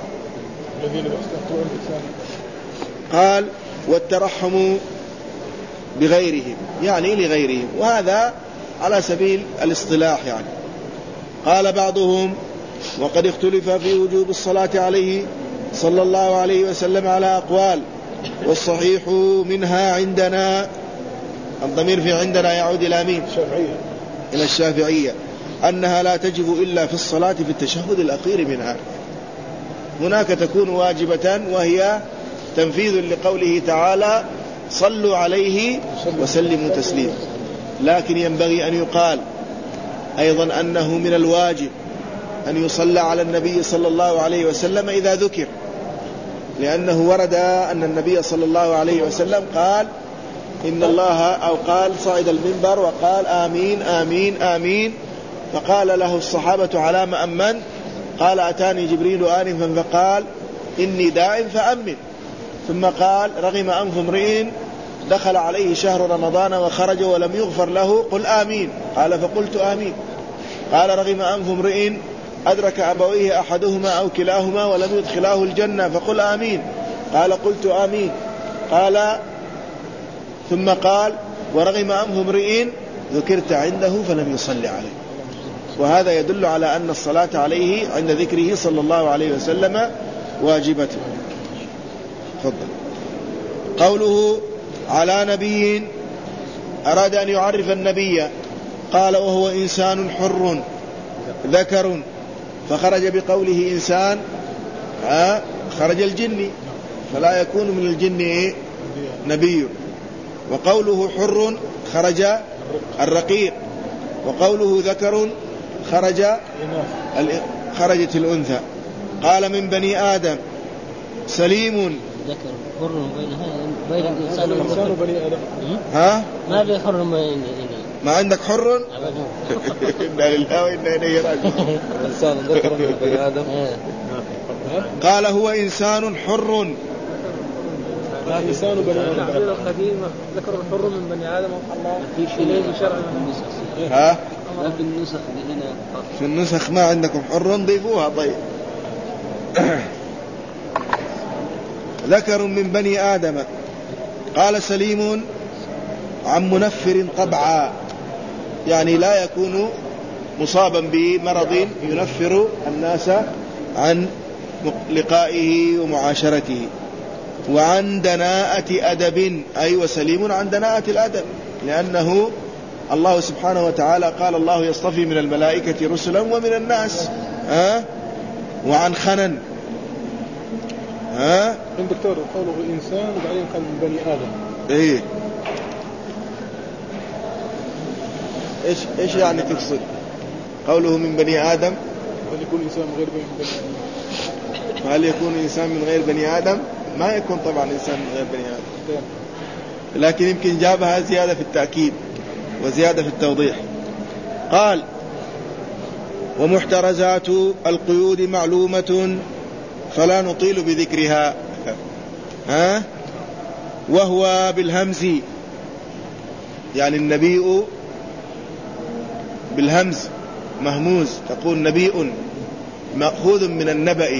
قال والترحم بغيرهم، يعني لغيرهم، وهذا على سبيل الاصطلاح يعني. قال بعضهم وقد اختلف في وجوب الصلاة عليه صلى الله عليه وسلم على أقوال، والصحيح منها عندنا، الضمير في عندنا يعود إلى مين؟ الشافعية. إلى الشافعية، أنها لا تجب إلا في الصلاة في التشهد الأخير منها. هناك تكون واجبة وهي تنفيذ لقوله تعالى صلوا عليه وسلموا تسليما، لكن ينبغي أن يقال أيضا أنه من الواجب أن يصلى على النبي صلى الله عليه وسلم إذا ذكر، لأنه ورد أن النبي صلى الله عليه وسلم قال إن الله، أو قال صعد المنبر وقال آمين آمين آمين، فقال له الصحابة على ما أمن؟ قال أتاني جبريل آنفا فقال إني داع فأمن، ثم قال رغم أنف امرئ دخل عليه شهر رمضان وخرج ولم يغفر له قل آمين، قال فقلت آمين. قال رغم أنف امرئ أدرك أبويه أحدهما أو كلاهما ولم يدخلاه الجنة فقل آمين، قال قلت آمين. قال ثم قال ورغم أنف امرئ ذكرت عنده فلم يصلي عليه. وهذا يدل على أن الصلاة عليه عند ذكره صلى الله عليه وسلم واجبة. تفضل. قوله على نبي أراد أن يعرف النبي، قال وهو إنسان حر ذكر، فخرج بقوله إنسان آه خرج الجن، فلا يكون من الجن إيه؟ نبي. وقوله حر خرج الرقيق، وقوله ذكر خرج خرجت الأنثى. قال من بني آدم سليم ذكر حر بين بين الإنسان وبني آدم. ها؟ ما في حر بين، ما عندك حر؟ إنا لله وإنا إليه راجعون. إنسان ذكر من بني آدم. قال هو إنسان حر. إنسان بني آدم. القديمة ذكر الحر من بني آدم الله إليه بشرع. ها؟ في النسخ هنا في النسخ ما عندكم حر ضيفوها. طيب ذكر من بني آدم. قال سليم عن منفر طبعا، يعني لا يكون مصابا بمرض ينفر الناس عن لقائه ومعاشرته. وعن دناءة أدب، أي وسليم عن دناءة الأدب، لأنه الله سبحانه وتعالى قال الله يصطفي من الملائكة رسلا ومن الناس. ها؟ وعن خنن. ها؟ الدكتور قوله إنسان وبعدين قال من بني آدم. إيه؟ إيش إيش يعني تقصد؟ قوله من بني آدم، هل يكون إنسان من غير بني آدم؟ هل يكون إنسان من غير بني آدم؟ ما يكون طبعا إنسان من غير بني آدم، لكن يمكن جابها زيادة في التأكيد وزيادة في التوضيح. قال ومحترزات القيود معلومة فلا نطيل بذكرها. ها؟ وهو بالهمز، يعني النبي بالهمز مهموز، تقول نبي مأخوذ من النبأ،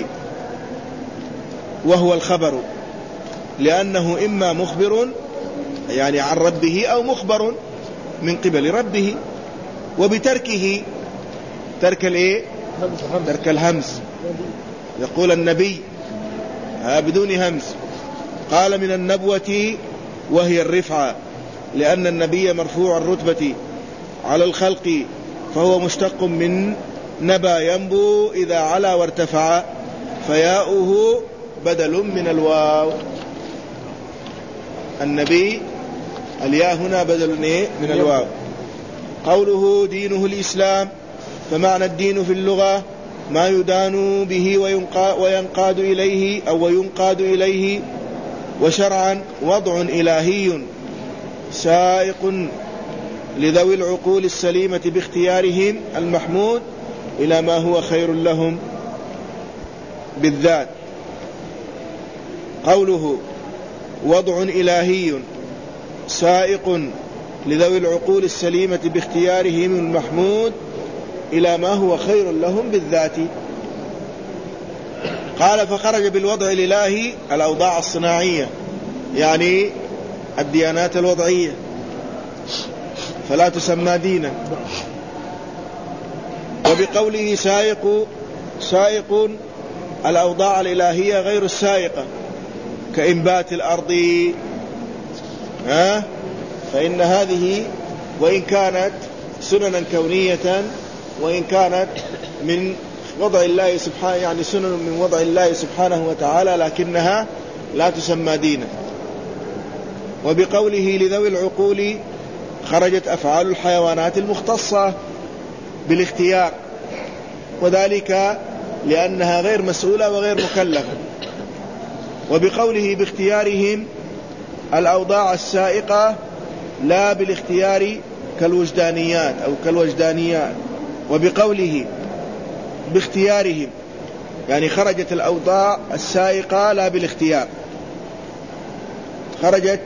وهو الخبر، لأنه إما مخبر يعني عن ربه أو مخبر من قبل ربه. وبتركه ترك الايه؟ ترك الهمز يقول النبي بدون همز. قال من النبوة وهي الرفعة، لأن النبي مرفوع الرتبة على الخلق، فهو مشتق من نبى ينبو إذا علا وارتفع، فياؤه بدل من الواو. النبي الياء هنا بدل من الواو. قوله دينه الإسلام، فمعنى الدين في اللغة ما يدان به وينقاد إليه أو وينقاد إليه، وشرعا وضع إلهي سائق لذوي العقول السليمة باختيارهم المحمود إلى ما هو خير لهم بالذات. قوله وضع إلهي سائق لذوي العقول السليمة باختيارهم المحمود إلى ما هو خير لهم بالذات. قال فخرج بالوضع الإلهي الأوضاع الصناعية، يعني الديانات الوضعية، فلا تسمى دينا. وبقوله سائق، سائق الأوضاع الإلهية غير السائقة، كإنبات الأرض، ها؟ فإن هذه وإن كانت سننا كونية، وإن كانت من وضع الله سبحانه، يعني سنن من وضع الله سبحانه وتعالى، لكنها لا تسمى دينا. وبقوله لذوي العقول خرجت أفعال الحيوانات المختصة بالاختيار، وذلك لأنها غير مسؤولة وغير مكلفة. وبقوله باختيارهم الأوضاع السائقة لا بالاختيار كالوجدانيات أو كالوجدانيات. وبقوله باختيارهم يعني خرجت الأوضاع السائقة لا بالاختيار، خرجت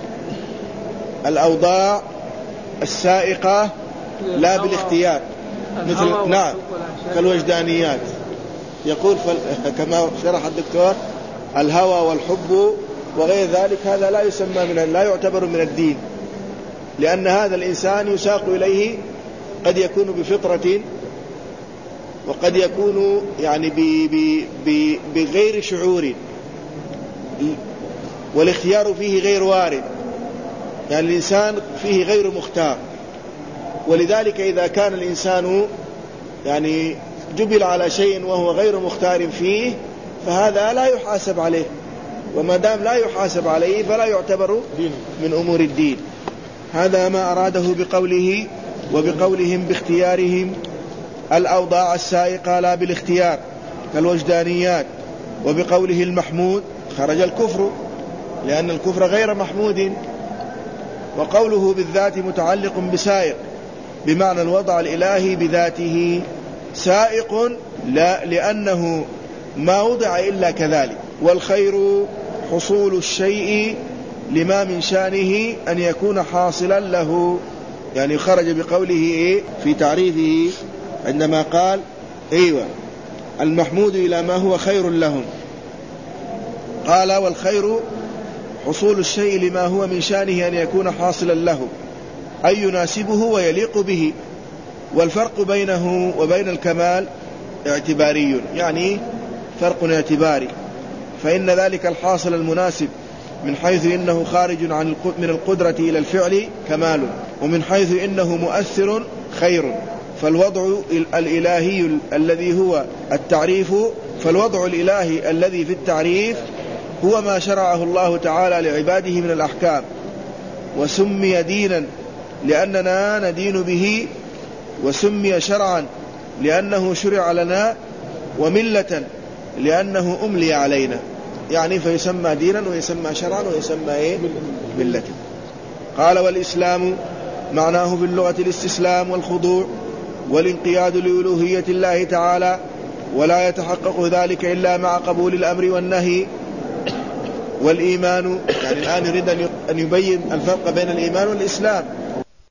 الأوضاع السائقة لا بالاختيار، مثل نعم كالوجدانيات. يقول كما شرح الدكتور الهوى والحب وغير ذلك، هذا لا يسمى من لا يعتبر من الدين، لأن هذا الإنسان يساق إليه قد يكون بفطرة، وقد يكون يعني بغير شعور، والاختيار فيه غير وارد، يعني الإنسان فيه غير مختار. ولذلك إذا كان الإنسان يعني جبل على شيء وهو غير مختار فيه، فهذا لا يحاسب عليه، وما دام لا يحاسب عليه فلا يعتبر من أمور الدين. هذا ما أراده بقوله وبقولهم باختيارهم الأوضاع السائقة لا بالاختيار كالوجدانيات. وبقوله المحمود خرج الكفر، لأن الكفر غير محمود. وقوله بالذات متعلق بسائق بمعنى الوضع الإلهي بذاته، سائق لا لأنه ما وضع إلا كذلك. والخير حصول الشيء لما من شأنه أن يكون حاصلا له، يعني خرج بقوله إيه في تعريفه عندما قال أيوة المحمود إلى ما هو خير لهم. قال والخير حصول الشيء لما هو من شأنه أن يكون حاصلا له، أي يناسبه ويليق به. والفرق بينه وبين الكمال اعتباري، يعني فرق اعتباري، فإن ذلك الحاصل المناسب من حيث إنه خارج عن من القدرة إلى الفعل كمال، ومن حيث إنه مؤثر خير. فالوضع الإلهي الذي هو التعريف فالوضع الإلهي الذي في التعريف هو ما شرعه الله تعالى لعباده من الأحكام، وسمي دينا لأننا ندين به، وسمي شرعا لأنه شرع لنا، وملة لأنه أملي علينا، يعني فيسمى دينا ويسمى شرعا ويسمى إيه؟ ملة. قال والإسلام معناه في اللغة الاستسلام والخضوع والانقياد لألوهية الله تعالى، ولا يتحقق ذلك إلا مع قبول الأمر والنهي. والإيمان يعني الآن يريد أن يبين الفرق بين الإيمان والإسلام.